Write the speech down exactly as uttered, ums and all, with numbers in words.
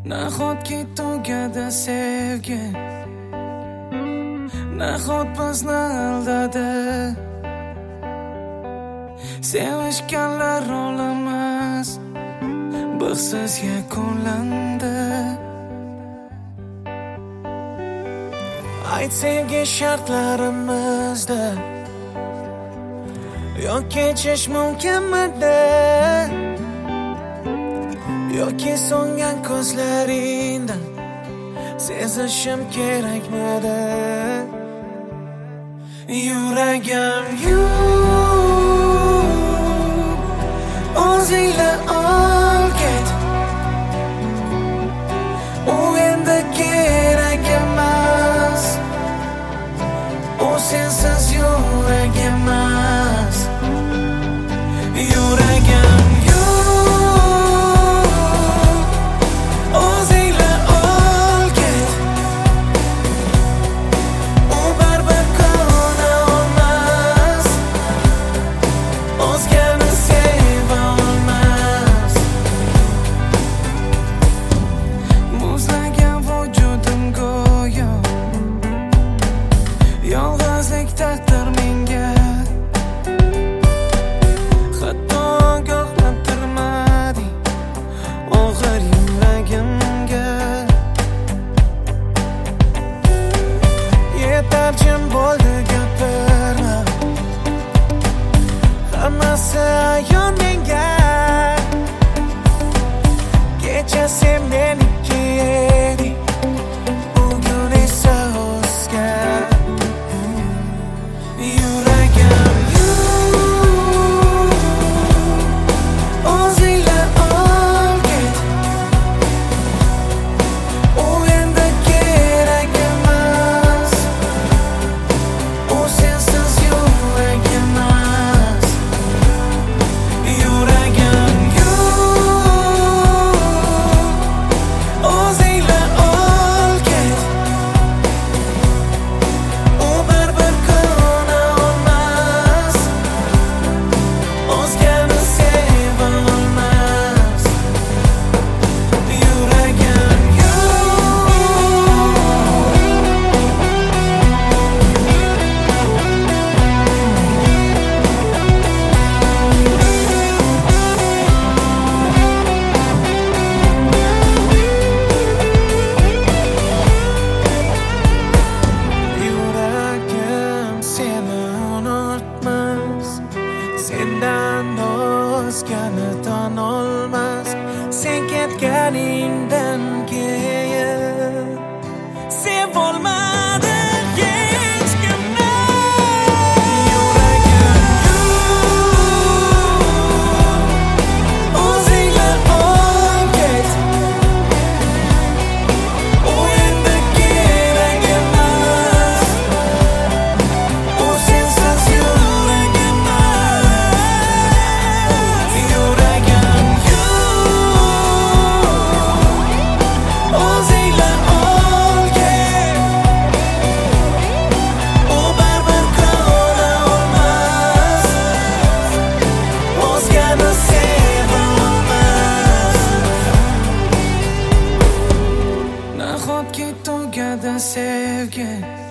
Nahotki tugadi sevgi, nahot bizni aldadi. Sevishganlar rolimiz baxtsiz yakunlandi. Ayt sevgi shartlarimizda yoki kechish mumkinmidi, yoki so'ngan ko'zlaringdan sezishim kerakmidi? Yuragim yo'q, o'zingla ol ket. U endi kerak emas, u sensiz yurag emas. Yuragim takdir menga hatto ogohlantirmading og'ir yuragimga. Yetar jim bo'ldi gapirma, hammasi ayon menga. Kecha sen meniki eding, bugun esa o'zga. Sendan o'zgani tan olmas, sen ketganingdan keyin sevolmadim hech kimni. Yuragim yo'q, o'zingla ol ket. U endi kerak emas, u sensiz yurag emas. Yuragim yo'q, o'zingla ol ket. U baribir ko'ra olmas, o'zgani seva olmas. Nahotki tugadi sevgi,